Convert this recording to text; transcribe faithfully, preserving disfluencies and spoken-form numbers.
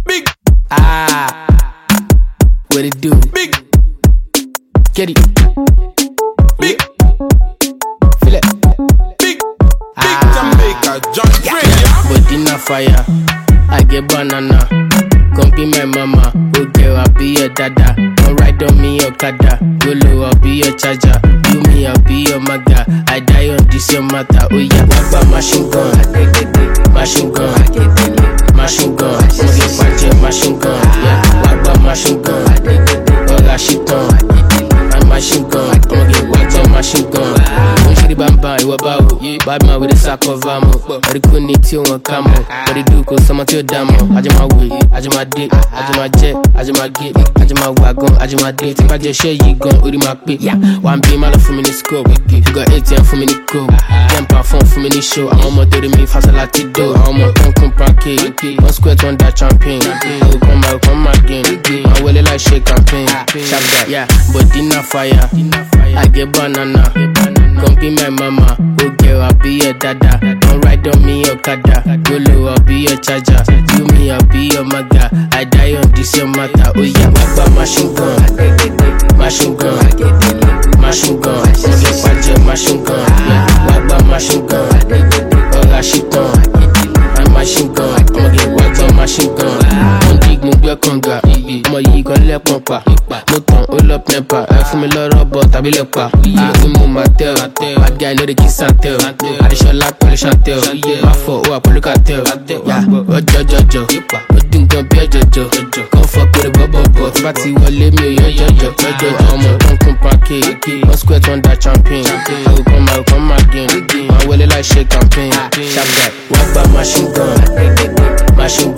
Big. Ah. What it do? Big. Get it. Big. Feel it. Big. Big Ah. Jamaica. John Yeah. Frey. Body na fire. I get banana. Come be my mama. Okay, I'll be your dada. Don't ride on me, your kada. Yolo, I'll be your charger. You me, I'll be your maga. I die on this your matter. Oh yeah, wagba machine gun. Machine gun. Machine gun. Monkey punch, machine gun. Yeah, wagba machine gun. Oga shit on. I'm machine gun. Monkey wagba machine gun. Don't shitty bam bam, you about bad man with a sack of ammo. But it couldn't need you on camo. But it do cause someone to your damo. I just my way, I just my dick, I just my jet, I just my get, I just my wagon, I just my dick. If I just share you gun, with my pick. Yeah, one beam, my love for me, scope. You got A T M for me, go. Ten pound phone for me, show. I'm on to me, fast like it do. I'm on come come pancake. One square, one that champagne. Oh, come out, come again. I'm well like shake campaign. Sharp that, yeah, but dinner fire. I get banana. Come be my mama. Okay, I'll be your dada. Don't ride on me, your kada. Yolo, I'll be your charger. You me, I'll be your maga. I die on this your matter. Oh yeah, wagba machine gun. Machine gun. Machine gun. Monkey punch, machine gun. Yeah, wagba machine gun. Oga shit on. I'm machine gun. Monkey wagba machine gun. Don't dig me, be conga. Mo yi kan le pompa. Mo tan o lo pempa. Ẹ fún mi lọ́rọ̀ bọ̀ tàbí lẹ́pa. Àti mo ma tell. Bad guy no dey kiss and tell. Adéṣọlá pẹ̀lú chantel. Má fọ owó àpòlù cartel. Ọjọ́ jọjọ. Ó dín nǹkan bí ẹjọjọ. Kàn fọ pèrè bọ́bọ̀bọ̀. Tí bá ti wọlé mi ò yọ jọjọ. Jọjọ ọmọ kan kún pancake. One square one that champagne. Àwọn kan máa kan máa gain. Máa wọlé láì ṣe campaign. Sharp guy. Wagba machine gun. Machine